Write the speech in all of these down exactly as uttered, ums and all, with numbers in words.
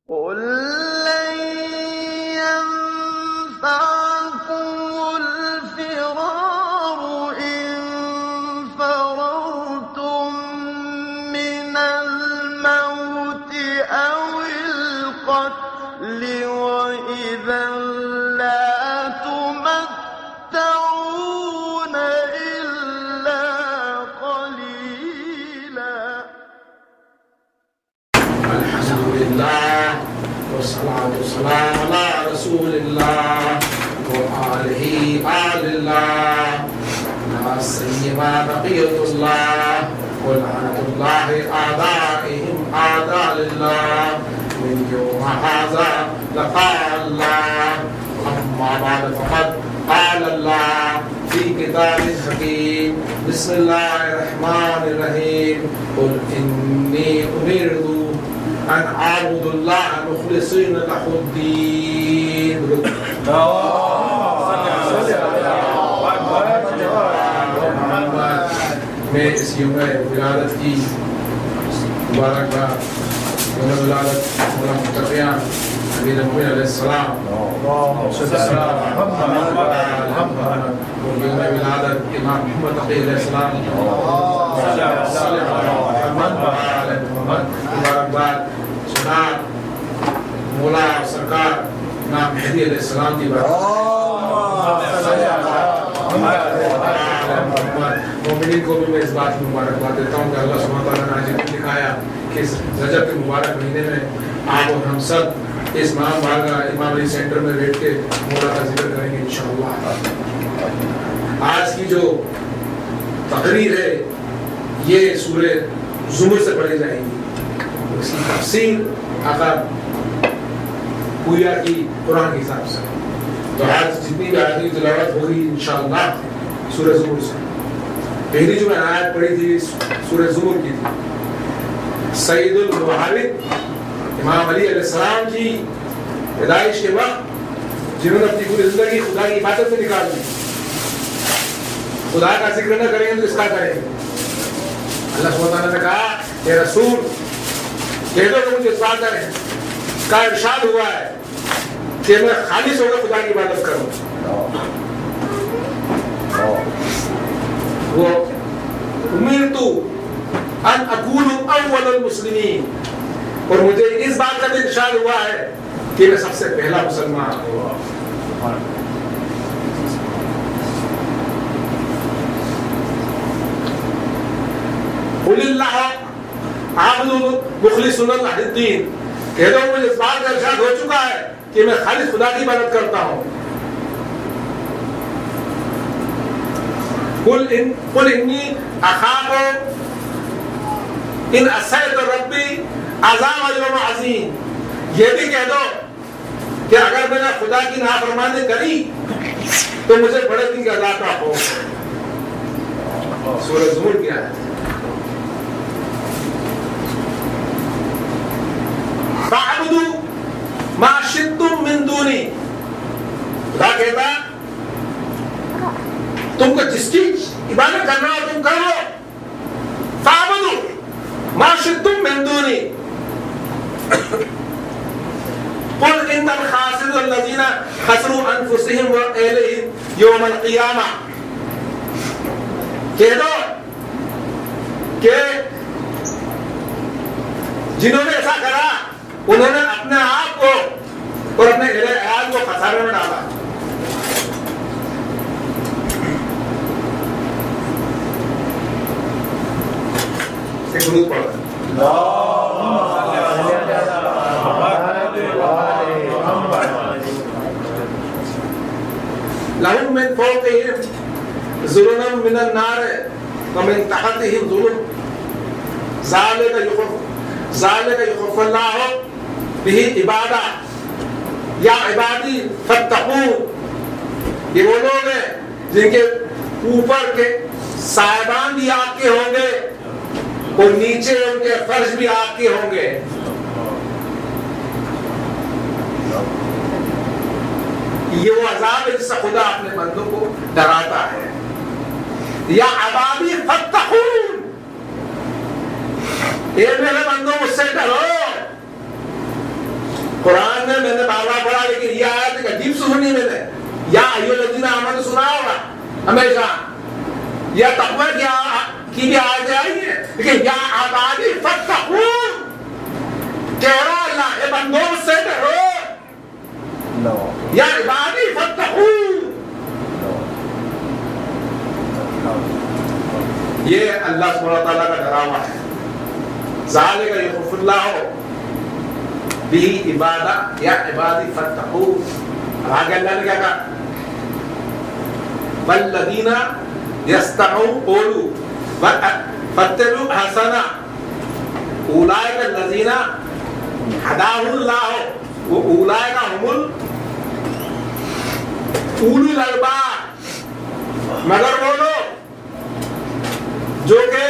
قل لن ينفعكم الفرار إن فررتم من الموت أو القتل وإذا لا تمتعون إلا قليلا. الحمد لله والصلاة والسلام على رسول الله وآله آل الله لا سيما بقية الله ولعنة الله أعدائهم أعداء الله من يوم هذا لقاء الله. أما بعد فقد قال الله في كتاب الحكيم بسم الله الرحمن الرحيم قل إني أمرت أن أعبد الله مخلصين له الدين. میں اس یوم ولادت کی مبارکباد یوم ولادت مولا متقیان نبی المؤمنین علیہ السلام اور یوم ولادت امام محمد تقی علیہ السلام مبارکباد جناب مولا سرکار امام مہدی علیہ السلام کی بات مومنین کو بھی میں اس بات میں مبارکباد دیتا ہوں کہ اللہ سبحانہ وتعالیٰ نے آج دکھایا کہ اس رجب کے مبارک مہینے میں آپ اور ہم سب اس امام بارگاہ امام علی سینٹر میں بیٹھ کے مولا کا ذکر کریں گے انشاءاللہ. آج کی جو تقریر ہے یہ سورہ زمر سے پڑھی جائے گی. اس کی تفسیر آقا پویا کی قرآن کے حساب سے. تو آج جتنی بھی آیات کی تلاوت ہوگی انشاءاللہ سورہ زمر سے. پہلی جو میں آیت پڑھی تھی سورہ زمر کی تھی. سید المحارب امام علی علیہ السلام کی پیدائش کے وقت جنہوں نے اپنی پوری زندگی خدا کی عبادت میں نکال دی. خدا کا ذکر نہ کریں گے تو اس کا کریں گے. اللہ سبحانہ وتعالیٰ نے کہا کہ رسول کہہ دو کہ مجھے اس بات کریں کا ارشاد ہوا ہے کہ میں خالص ہو کر خدا کی عبادت کروں. وہ امرت ان اکون اول المسلمین اور مجھے اس بات کا بھی ارشاد ہوا ہے کہ میں سب سے پہلا مسلمان ہوں. قل اللہ عابد مخلص لہ الدین کہہ دو مجھے اس بات کا ارشاد ہو چکا ہے کہ میں خالص خدا کی عبادت کرتا ہوں. قل ان قل انی اخاف ان عصیت ربی عذاب یوم عظیم. یہ بھی کہہ دو کہ اگر میں نے خدا کی نافرمانی کری تو مجھے بڑے دن کا عذاب کا خوف ہے. سورہ زمر کی آیت. فاعبدوا ما شئتم من دونی. خدا کہتا تم کو جس کی عبادت کرنا ہو تم کر لو. فاعبدوا ما شئتم من دونی. قل ان الخاسرین الذین خسروا انفسهم واہلہم یوم القیامہ. کہہ دو کہ جنہوں نے ایسا کرا انہوں نے اپنے آپ کو اور اپنے اہل عیال کو خسارے میں ڈالا. ایک درود پڑھو. لهم من فوقهم ظلل من النار ومن تحتهم ظلل ذلك يخف ذلك يخف الله به عبادہ یا عبادی فاتقون. یہ وہ لوگ ہیں جن کے اوپر کے صاحبان بھی آپ کے ہوں گے اور نیچے ان کے فرش بھی آپ کے ہوں گے. یہ وہ عذاب ہے جس سے خدا اپنے بندوں کو ڈراتا ہے. یا عبادی فتقون، اے میرے بندوں مجھ سے ڈرو. قرآن میں میں نے بار بار پڑھا لیکن یہ آیت ایک عجیب سے سنی میں نے. یا ایھا الذین آمنوا سنا ہوگا ہمیشہ, یا تقوی کی کی بھی آیتیں آئی ہیں, لیکن یا عبادی فاتقون کہہ رہا اللہ اے بندوں سے ڈرو, یا عبادی فاتقون. یہ اللہ سبحانہ تعالیٰ کا ڈراوا ہے. ذالک یخوف اللہ بھی عبادہ یا عبادی فاتقون. آگے اللہ نے کیا کہا, والذین یستمعون قولوا فاتبعوا احسنہ اولئک الذین ہداهم اللہ واولئک هم اولو الالباب. مگر وہ لوگ جو کہ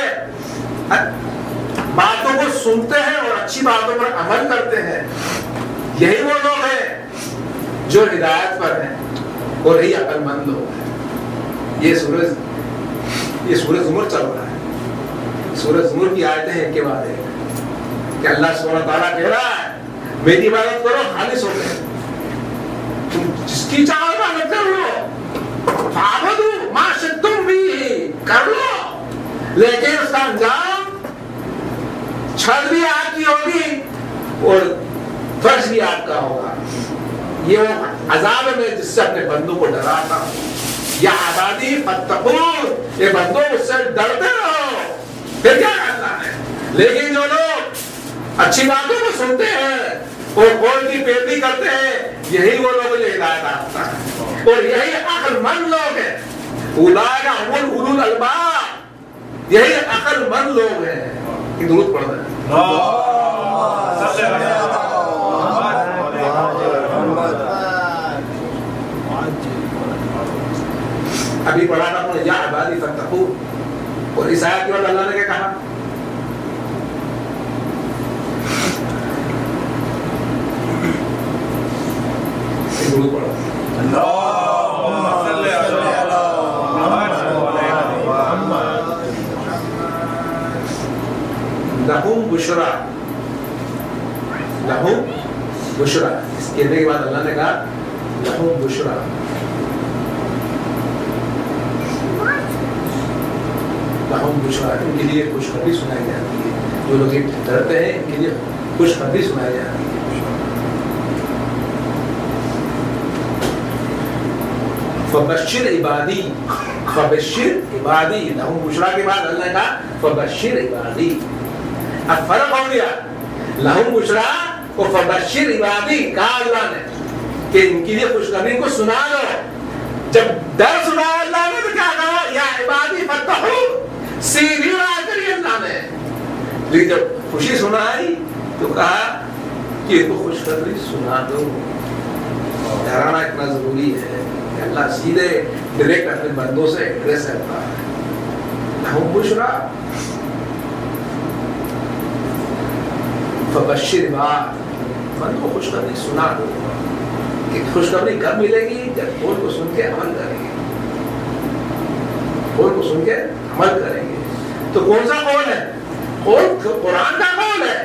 باتوں کو سنتے ہیں اور اچھی باتوں پر عمل کرتے ہیں, یہی وہ لوگ ہیں جو ہدایت پر ہیں اور یہی عقل مند لوگ ہیں. یہ سورج یہ سورج زمر چل رہا ہے. سورج زمر کی آیتیں ہیں کے بعد ہے کہ اللہ سبحانہ تعالیٰ کہہ رہا ہے میری عبادت کرو خالص ہو گئے, تم جس کی چاہو عبادت کر لو, فعبدوا ما شئتم بھی کر لو, لیکن اس کا انجام چھڑ بھی آپ کی ہوگی اور فرض بھی آپ کا ہوگا. یہ وہ عذاب ہے میں جس سے اپنے بندوں کو ڈراتا ہوں. یا عبادی فاتقون, یہ بندوں اس سے ڈرتے رہو. پھر کیا کرنا ہے, لیکن جو لوگ اچھی باتوں کو سنتے ہیں اور قول کی پیروی کرتے ہیں, یہی وہ لوگ جو ہدایت آتا ہے اور یہی عقل مند لوگ ہیں. اولئک هم اولو الالباب, یہی عقل مند لوگ ہیں. درود پڑھ رہے ہیں. ابھی پڑھا تھا یا عبادی فاتقون, اور اس آیت کے بعد اللہ نے کیا کہا, درود پڑھو. اللہم صلی علی لہم بشرا, لہم بشرا. اس کہنے کے بعد اللہ نے کہا لہم بشرا. لہم بشرا, ان کے لیے خوشخبری سنائی جاتی ہے. جو لوگ ڈرتے ہیں ان کے لیے خوشخبری سنائی جاتی ہے. فبشر عبادی, فبشر عبادی. لہم بشرا کے بعد اللہ نے کہا فبشر عبادی. اب فرق ہو گیا, لہم بشرا اور فبشر عبادی کہا اللہ نے کہ ان کے لیے خوشخبری کو سنا دو. جب ڈر سنا اللہ نے تو کیا کہا یا عبادی فاتقون, سیدھی بات کری اللہ نے. لیکن جب خوشی سنائی تو کہا کہ ان کو خوشخبری سنا دو. ڈرانا اتنا ضروری ہے کہ اللہ سیدھے ڈائریکٹ اپنے بندوں سے ایڈریس کرتا ہے. لہم بشرا فبشر عباد, من کو خوشخبری سنا دو. کہ خوشخبری کب ملے گی, جب قول کو سن کے عمل کریں گے. قول کو سن کے عمل کریں گے. تو کون سا قول ہے؟ قول قرآن کا قول ہے.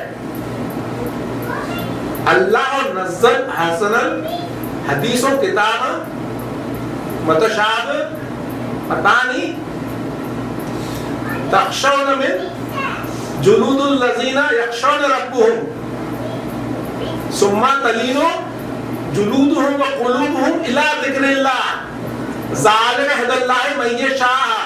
اللہ نزل احسن الحدیث و کتاب متشابہ متانی تخشون من جلود الذین یخشون ربهم ثم تلین جلودهم وقلوبهم الی ذکر اللہ ذالک ھدی اللہ من یشاء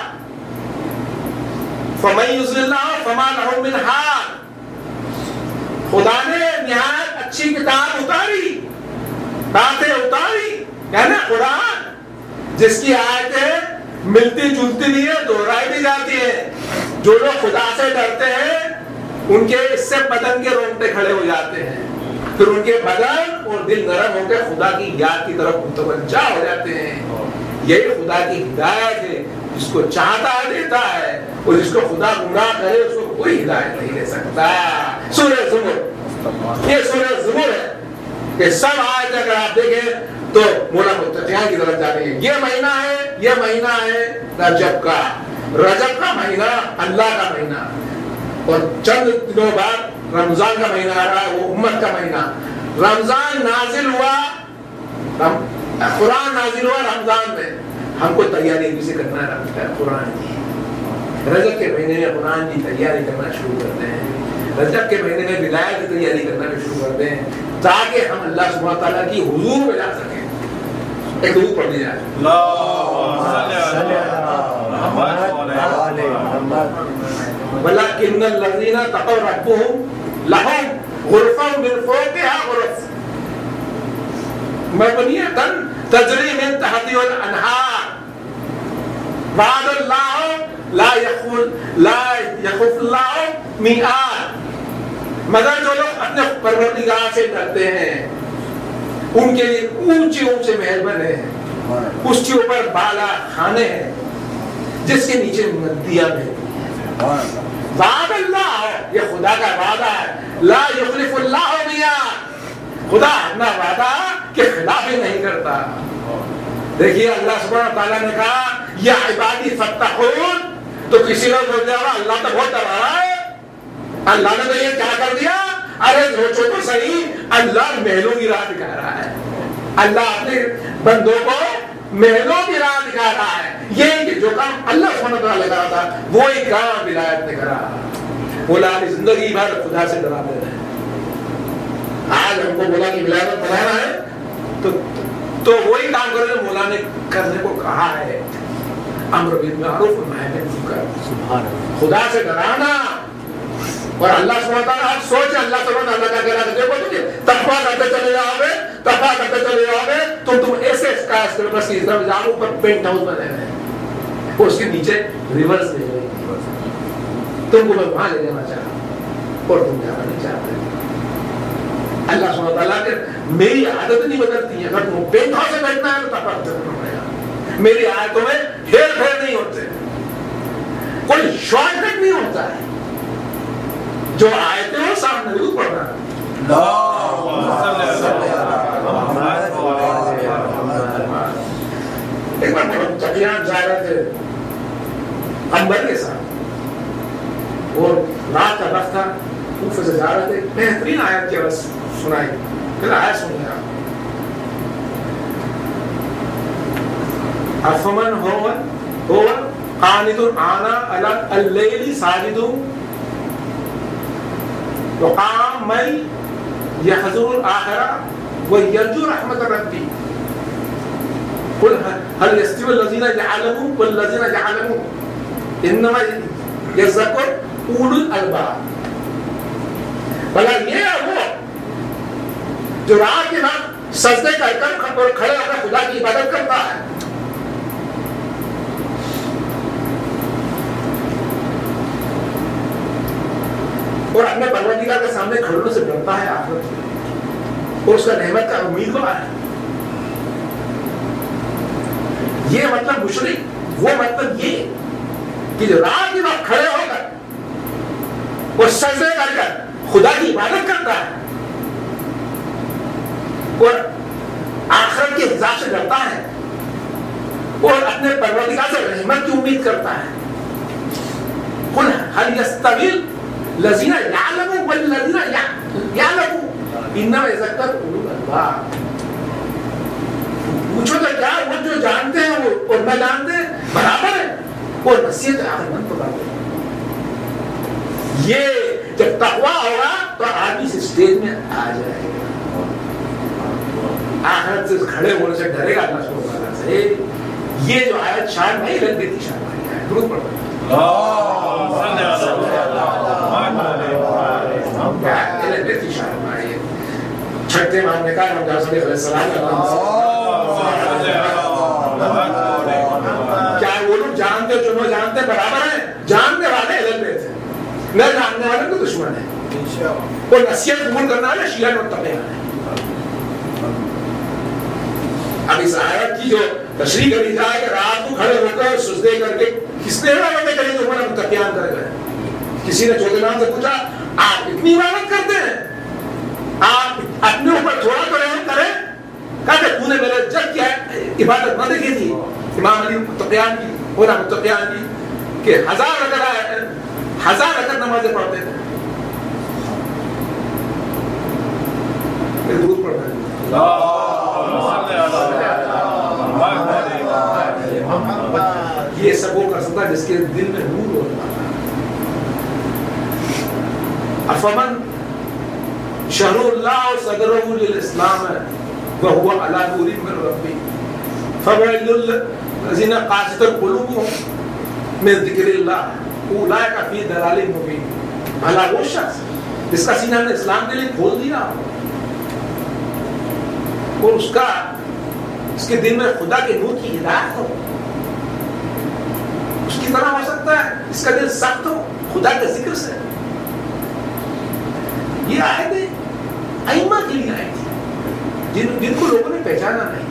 فمن یضلل اللہ فما لہ من ہاد. خدا نے نہایت اچھی کتاب اتاری, باتیں اتاری, یعنی قرآن جس کی آیتیں ملتی جلتی بھی ہے, دہرائی بھی جاتی ہے. جو لوگ خدا سے ڈرتے ہیں ان کے اس سے بدن کے رونگٹے کھڑے ہو جاتے ہیں, پھر ان کے بدن اور دل نرم ہو کے خدا کی یاد کی طرف متوجہ ہو جاتے ہیں. یہی خدا کی ہدایت ہے, جس کو چاہتا ہے دیتا ہے, اور جس کو خدا گمراہ کرے اس کو کوئی ہدایت نہیں دے سکتا. سورہ زمر, یہ سورہ زمر ہے کہ سب آیت اگر آپ دیکھیں تو مولا متقیان کی طرف جاتے ہیں. یہ مہینہ ہے, یہ مہینہ ہے رجب کا. رجب کا مہینہ اللہ کا مہینہ, اور چند دنوں بعد رمضان کا مہینہ آ رہا ہے, وہ امت کا مہینہ. رمضان نازل ہوا، قرآن نازل ہوا رمضان میں، ہم کو تیاری ابھی سے کرنا ہے قرآن کی. رجب کے مہینے میں قرآن کی تیاری کرنا شروع کرتے ہیں، رجب کے مہینے میں ولایت کی تیاری کرنا بھی شروع کرتے ہیں، تاکہ ہم اللہ سبحانہ تعالیٰ کی حضور میں جا سکیں. ایک درود پڑھ لی جائے. وَلَكِنَّ الَّذِينَ اتَّقَوْا رَبُّهُمْ لَهُمْ غُرُفٌ مِّن فَوْقِهَا غُرُفٌ مَبْنِيَّةٌ تَجْرِي مِن تَحْتِهَا الْأَنْهَارُ وَعَدَ اللَّهُ لا يخف لا يخف اللہ میعاد. مگر جو لوگ اپنے پروردگار سے ڈرتے ہیں ان کے لیے اونچے اونچے محل بنے ہیں، اس کے اوپر بالا خانے ہیں جس کے نیچے ندیاں بہتی ہیں. وعد اللہ، یہ خدا کا وعدہ ہے، لا یخلف اللہ میعاد، خدا اپنا وعدہ کے خلاف ہی نہیں کرتا. دیکھیے اللہ سبحانہ تعالیٰ نے کہا یا عبادی فتحون، تو کسی نے بول دیا اللہ تو بہت ڈرا رہا ہے، اللہ نے تو یہ کیا کر دیا. ارے سوچو تو صحیح، اللہ محلوں کی راہ دکھا رہا ہے، اللہ اپنے بندوں کو محلوں کی راہ دکھا رہا ہے. یہ کہ جو کام اللہ سبحانہ تعالیٰ لگا رہا تھا وہی کام ولایت نے کرا. بولا زندگی بھر خدا سے ڈراتے رہے. آج ہم کو بولا کہ ولایت بنانا ہے تو تو وہی کام کرنے جو مولا نے کرنے کو کہا ہے. امر بالمعروف و نہی عن المنکر، خدا سے ڈرانا. اور اللہ سبحانہ تعالیٰ آپ سوچیں اللہ سبحانہ تعالیٰ کا کہنا ہے دیکھو تم تقویٰ کرتے چلے جاؤ گے، تقویٰ کرتے چلے جاؤ گے تو تم ایسے اسکائی اسکرپس کی طرف جاؤ، اوپر پینٹ ہاؤس بنے ہوئے ہیں اور اس کے نیچے ریورس دے رہے ہیں. تم کو میں وہاں لے جانا چاہتا اور تم جانا نہیں چاہتے. اللہ سبحانہ تعالیٰ کہ میری عادت نہیں بدلتی ہے، اگر تم پینٹ ہاؤس سے بیٹھنا ہے تو تقویٰ کرنا پڑے گا. میری آیتوں میں ہیر پھیر نہیں ہوتے، کوئی شارٹ کٹ نہیں ہوتا ہے. جو آیتیں ہیں سامنے ضرور پڑھنا. ایک بار چکیان جا رہے تھے انبر کے ساتھ اور رات کا وقت تھا، کوفے سے جا رہے تھے. بہترین آیت کی آواز سنائی، پھر آیت سن لیا. افمن هو هو قانت آناء الليل ساجد وقاما يحذر الآخرة ويرجو رحمة ربه قل هل يستوي الذين يعلمون والذين يعلمون انما يذكر اولو الالباب. بھلا یہ ہے وہ جو رات کے وقت سجدے کر کر کھڑے ہو کر خدا کی عبادت کرتا ہے. اور اپنے پروردگار کے سامنے کھڑنے سے ڈرتا ہے آخرت میں اور اس کا رحمت کا امیدوار ہے. یہ مطلب مشرک، وہ مطلب یہ کہ جو رات کے وقت کھڑے ہو کر اور سجدے کر کر خدا کی عبادت کرتا ہے اور آخرت کے حساب سے ڈرتا ہے اور اپنے پروردگار سے رحمت کی امید کرتا ہے. قل هل يستوي الذين يعلمون والذين يعلمون انما يذكر اولو الالباب. پوچھو تو کیا وہ جو جانتے ہیں وہ اور نہ جانتے ہیں برابر ہے اور نصیحت عقل مند بتاتے ہیں. یہ جب تقویٰ ہوگا تو آدمی سے اسٹیج میں آ جائے گا، آخرت سے کھڑے ہونے سے ڈرے گا اللہ سبحانہ وتعالیٰ سے. یہ جو آیت شان نہیں لگ دیتی شان والی ہے. درود پڑھو. چھٹے ماننے کا ہم جا سکتے السلام کیا وہ لوگ جانتے جو نہ جانتے برابر ہیں؟ جاننے والے الگ تھے، نہ جاننے والے کو دشمن ہے اور نصیحت قبول کرنا والے شیعہ متبع ہیں. اب اس آیت کی جو تشریح کری جائے کہ رات کو کھڑے ہو کر سجدے کر کے کس نے عبادت کری تو ہمارا متقیان کر گئے. کسی نے چھوٹے نام سے پوچھا آپ اتنی عبادت کرتے ہیں، آپ اپنے اوپر تھوڑا تو رحم کریں. کہا کہ تو نے میرے جب کیا عبادت نہ دیکھی تھی امام علی متقیان کی اور متقیان کی کہ ہزار اگر ہزار اگر نمازیں پڑھتے تھے. درود پڑھنا ہے. یہ سب وہ کر سکتا ہے جس کے دل میں نور ہوتا ہے. افمن شہر اللہ صدرہ للاسلام وهو على نور من ربی فویل للذین قاسیۃ قلوبهم من ذکر اللہ اولئک فی ضلال مبین. بھلا وہ شخص جس کا سینہ نے اسلام کے لیے کھول دیا اور اس کا اس کے دل میں خدا کے نور کی ہدایت ہو, اس کی طرح ہو سکتا ہے اس کا دل سخت ہو خدا کے ذکر سے. یہ آیتیں ائمہ کے لیے آئی تھی جن جن کو لوگوں نے پہچانا نہیں.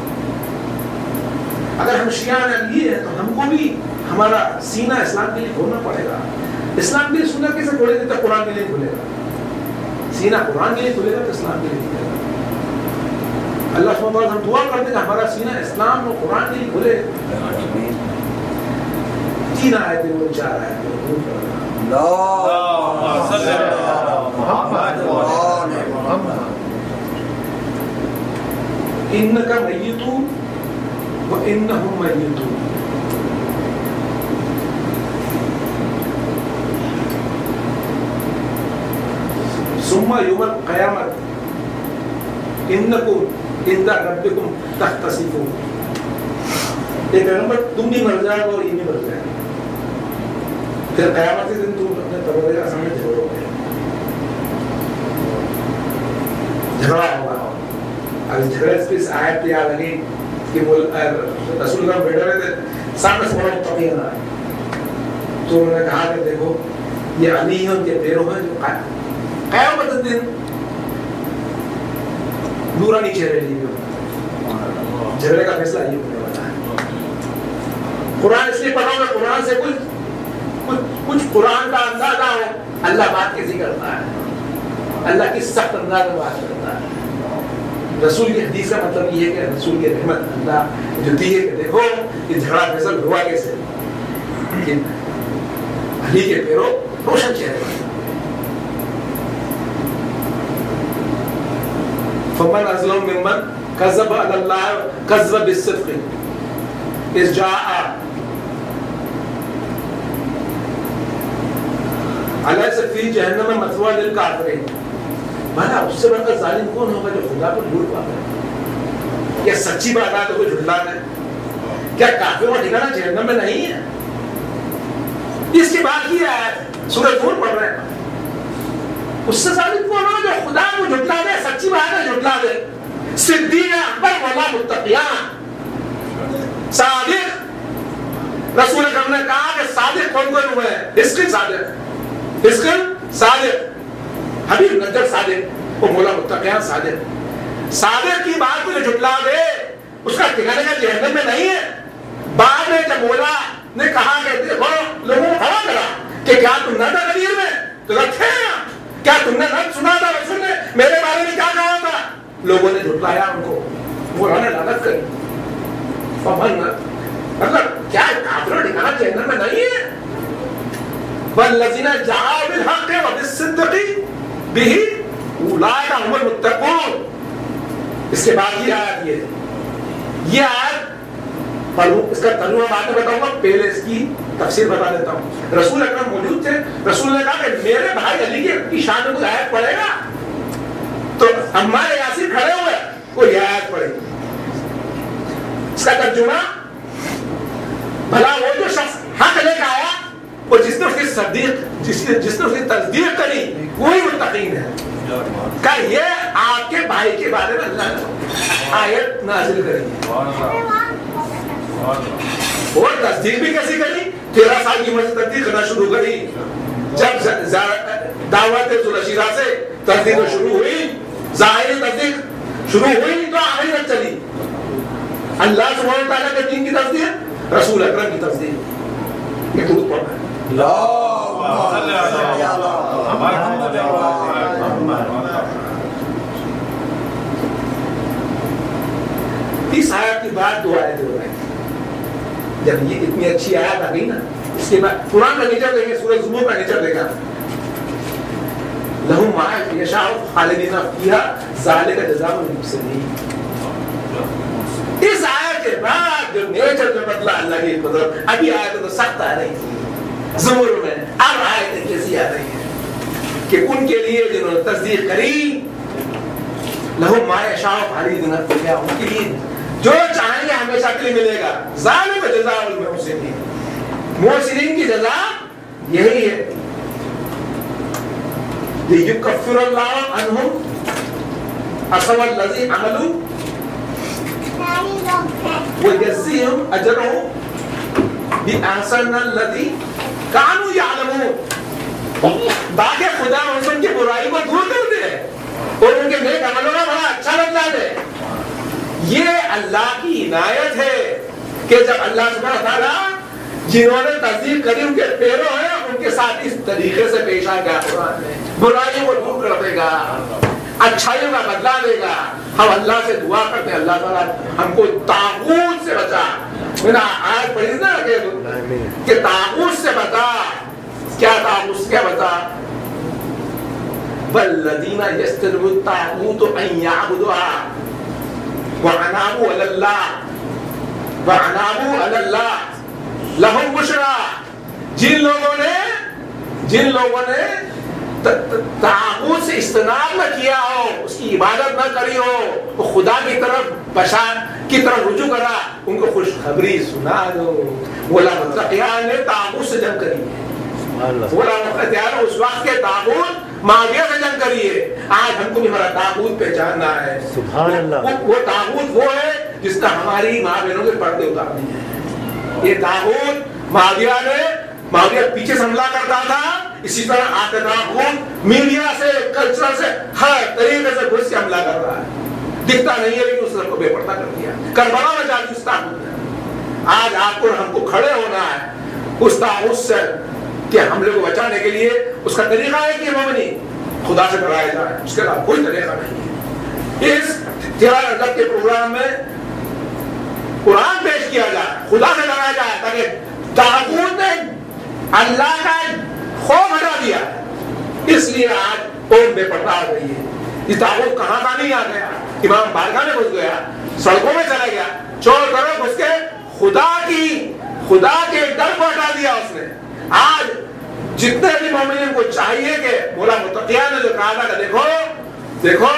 اگر ہم شیعہ علی ہیں تو ہم کو بھی ہمارا سینہ اسلام کے لیے کھولنا پڑے گا. اسلام کے لیے سننا کیسے کھولے گا؟ تو قرآن کے لیے کھولے گا. سینہ قرآن کے لیے کھولے گا تو اسلام کے لیے کھولے گا. اللہ سبحانہ وتعالی ہم دعا کرتے ہیں کہ ہمارا سینہ اسلام اور قرآن کے لیے کھولے. تین آیتیں وہ چار آیتیں انک میت وانہم میتون. ثم یوم القیامت انکم عند ربکم تختصمون. ایک پیغمبر تم بھی مر جائے گا اور یہ بھی مر جائے گا. پھر قیامت کے دن تم اپنے پروردگار کے سامنے جھگڑو گے, جھگڑا ہوگا. اب جھگڑے سے آیت پہ یاد لگی کہ وہ رسول اللہ بیٹھے ہوئے تھے, سامنے سے بڑا متقی آیا تو انہوں نے کہا کہ دیکھو یہ علی ہیں, ان کے پیروں ہیں جو قیامت کے دن نورانی چہرے لیے ہوگا. جھگڑے کا فیصلہ یہ ہونے والا ہے. قرآن اس لیے پڑھا گا قرآن سے کچھ کچھ کچھ قرآن کا اندازہ ہو. اللہ بات کیسی کرتا ہے, اللہ کی سخت انداز میں بات کرتا ہے. رسول کی حدیث کا مطلب یہ ہے کہ رسول کی رحمت اللہ جو دی ہے کہ دیکھو یہ جھگڑا فیصل ہوا کیسے. لیکن علی کے پیرو روشن چہرے بنا. فمن اظلم ممن کذب علی اللہ کذب بالصدق اذ جاء الیس فی جہنم مثوی للکافرین. بھلا اس سے بڑھ کر ظالم کون ہوگا جو خدا کو جھوٹ پاتا ہے؟ کیا سچی بات ہے تو کوئی جھٹلا دے؟ کیا کافروں کا ٹھکانہ جہنم میں نہیں ہے؟ اس کی بات یہ ہے سورۃ نور پڑھ رہے ہیں. اس سے ظالم کون ہوگا جو خدا کو جھٹلا دے, سچی بات ہے جھٹلا دے. صدیق اکبر ولا متقیان صادق. رسول اکرم نے کہا کہ صادق کون کون ہوئے ہیں؟ عشق صادق, عشق صادق, حبیب نجر صادق اور مولا متقیان صادق. صادق کی بات کو جو جھٹلا دے اس کا ٹھکانے کا جہنم میں نہیں ہے. بعد میں جب مولا نے کہا کہ دیکھو لوگوں کو کھڑا کرا کہ کیا تم نہ تھا غدیر میں, تو کہا تھے. کیا تم نے نہ سنا تھا رسول نے میرے بارے میں کیا کہا تھا؟ لوگوں نے جھٹلایا ان کو, مولا نے لعنت کری. فمن مطلب کیا کافروں ٹھکانا جہنم میں نہیں ہے. والذین جاءوا بالحق وبالصدق به اولئک هم المتقون. اس کے بعد یہ آیت یہ یہ آیت پڑھوں, اس کا ترجمہ بعد میں بتاؤں گا, پہلے اس کی تفسیر بتا دیتا ہوں. رسول اکرم موجود تھے, رسول نے کہا کہ میرے بھائی علی کی شان میں کوئی آیت پڑھے گا تو عمار یاسر کھڑے ہوئے کوئی آیت پڑھے گی. اس کا ترجمہ بھلا وہ جو شخص حق لے کے آیا اور جس نے اس کی صدیق جس نے جس نے اس کی تصدیق کری وہی متقین ہے. کہ یہ آپ کے بھائی کے بارے میں اللہ نے آیت نازل کری اور تصدیق بھی کیسی کری. تیرہ سال کی عمر سے تصدیق کرنا شروع کری. جب دعوت ذوالشیرہ سے تصدیق شروع ہوئی, ظاہری تصدیق شروع ہوئی تو آخری تک چلی. اللہ سبحانہ وتعالیٰ کے دین کی تصدیق, رسول اکرم کی تصدیق. یہ درود پڑھنا ہے. اس آیت کی بات دو آیتیں ہو رہی ہیں. جب یہ اتنی اچھی آیت آ گئی نا, اس کے بعد قرآن کا نیچر دیکھیں, سورہ زمر کا نیچر دیکھا. لہم ما یشاء خالدین فیہا ذالک جزاء المحسنین. اس آیت کے بعد جو نیچر میں بدلا اللہ کی قدرت, ابھی آیت تو سخت آ رہی تھی زمر میں, اب آیتیں کیسی آ رہی ہیں کہ ان کے لیے جنہوں نے تصدیق کری لہم ما یشاء خالدین فیہا, ان کے لیے جو چاہیں گے ہمیشہ کے لیے ملے گا. ذالک جزاء المحسنین, محسنین کی جزا یہی ہے. لیکفر اللہ عنہم اسوء الذی عملوا ویجزیہم اجرہم بأحسن الذی کانوا یعلمون. تاکہ خدا ان کی برائی کو دور کر دے اور ان کے نیک عملوں کا بڑا اچھا بدلا دے. یہ اللہ کی عنایت ہے کہ جب اللہ سبحانہ تعالیٰ جنہوں نے تصدیق کری ان کے پیرو ہیں ان کے ساتھ اس طریقے سے پیش آ گیا قرآن میں, برائیوں کو دور کر دے گا, اچھائیوں کا بدلا دے گا. ہم اللہ سے دعا کرتے ہیں اللہ تعالیٰ ہم کو طاغوت سے بچا. میں نے آیت پڑھی نا کہ طاغوت سے بچا. کیا طاغوت کیا بچا؟ والذین یجتنبون الطاغوت ان یعبدوها وعنابوا علی اللہ وعنابوا علی اللہ لہم بشرا. جن لوگوں نے جن لوگوں نے طاغوت سے اجتناب نہ کیا ہو, اس کی عبادت نہ کری ہو, وہ خدا کی طرف بشار کی طرف رجوع کرا, ان کو خوشخبری سنا دو. مولا متقیان نے طاغوت سے جنگ کری ہے. مولا متقیان اس وقت کے طاغوت معاویہ سے جنگ کری ہے. آج ہم کو بھی ہمارا طاغوت پہچاننا ہے. سبحان اللہ. وہ طاغوت وہ ہے جس کا ہماری ماں بہنوں کے پردے اتارنے ہیں. یہ طاغوت معاویہ نے معاویہ پیچھے سے حملہ کرتا تھا, اسی طرح آتے طاغوت میڈیا سے کلچر سے ہر طریقے سے گھس کے حملہ کر رہا ہے. دکھتا نہیں ہے لیکن اس نے کو بے پردہ کر دیا. کربلا میں جا کے اس طاغوت نے. آج آپ کو ہم کو کھڑے ہونا ہے اس طاغوت سے کہ حملے کو بچانے کے لیے. اس کا طریقہ ہے کہ مومنی خدا سے ڈرایا جائے, اس کے علاوہ کوئی طریقہ نہیں ہے. اس تہوار ادب کے پروگرام میں قرآن پیش کیا جائے, خدا سے ڈرایا جائے تاکہ طاغوت نے اللہ کا خوف ہٹا دیا. اس لیے آج قوم بے پردہ ہو گئی ہے. یہ طاغوت کہاں کا نہیں آ گیا, امام بارگاہ میں گھس گیا, سڑکوں میں چلا گیا, چور کرو گھس کے خدا کی خدا کے ڈر کو ہٹا دیا اس نے. آج جتنے بھی مومنین کو چاہیے کہ مولا متقیان نے جو کہا تھا کہ دیکھو دیکھو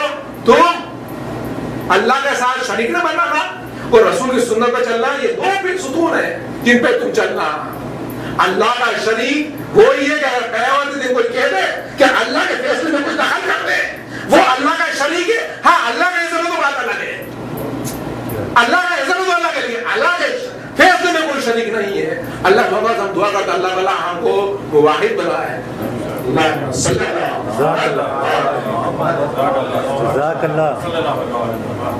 تم اللہ کے ساتھ شریک نہ بننا تھا اور رسول کی سنت پہ چلنا, یہ دو پھر ستون ہیں جن پہ تم چلنا. اللہ کا شریک وہی ہے کہ اگر قیامت کے دن کوئی کہہ دے کہ اللہ کے فیصلے میں کچھ دخل کر دے, وہ اللہ کا شریک ہے. ہاں اللہ کا عزت تو بات الگ ہے, اللہ کا عزت تو اللہ کے لیے, اللہ کے فیصلے میں کوئی شریک نہیں ہے. اللہ تعالیٰ ہم دعا کرتے اللہ تعالیٰ ہم کو واحد بنائے. جزاک اللہ.